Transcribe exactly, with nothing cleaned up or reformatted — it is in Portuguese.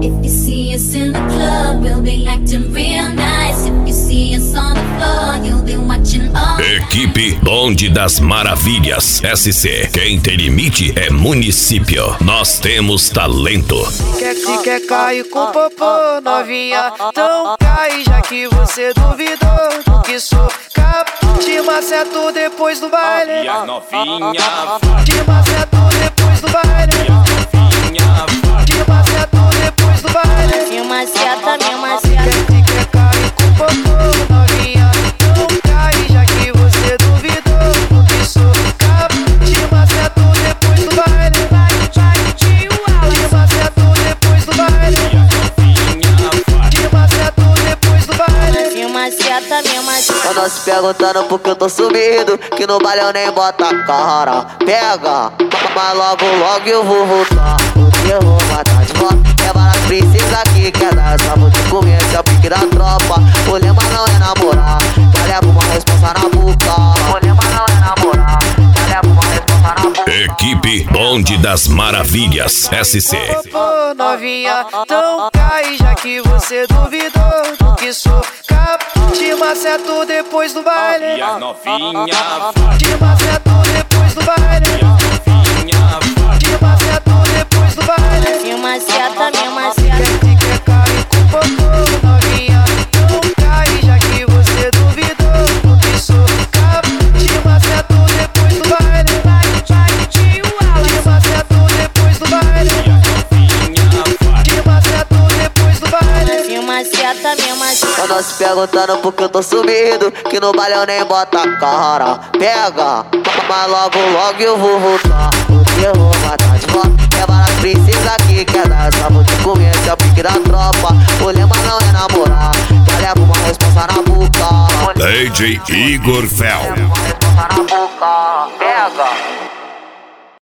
If you see us in the club, we'll be acting real nice. If you see us on the floor, you'll be watching all. Equipe Bonde das Maravilhas S C. Quem tem limite é município. Nós temos talento. Quer que quer cair com popô, novinha? Então cai, já que você duvidou do que sou capaz. Te maceto depois do baile. Novinha, te maceto depois do baile. Te maceto depois do baile. Me maceta, me maceta. Quer que quer cair com popô, novinha? Então cai, já que você duvidou do que sou capaz. Te maceto depois do baile. Te maceto depois do baile. Te maceto depois do baile. Me maceta, me maceta. Andam se perguntando por que eu tô sumido, que no baile eu nem boto a cara. Pega, mas logo logo eu vou voltar, porque eu vou matar de volta. É várias princesas que quer dar essa vou te comer, esse é o pique da tropa. O lema não é namorar, já levo uma responsa na boca. O lema não é namorar, já levo uma responsa na boca. Equipe Bonde das Maravilhas S C. Ô novinha, então cai, já que você duvidou do que sou capaz. Te maceto depois do baile. novinha, Te maceto depois do baile. Te maceto depois do baile. Me maceta, me maceta. Quer que quer cair com popô, novinha? Então cai, já que você duvidou do que sou capaz. Te maceto depois do baile. Te maceto depois do baile. Te maceto depois do baile. Me maceta, me maceta. Andam se perguntando por que eu tô sumido, que no baile eu nem boto a cara. Pega, mas logo logo eu vou voltar, porque eu vou matar de volta. É várias princesas que quer dar essa vou te comer, esse é o pique da tropa. O lema não é namorar, já levo uma responsa na boca. D J Igor Fel. Uma responsa na boca. Pega.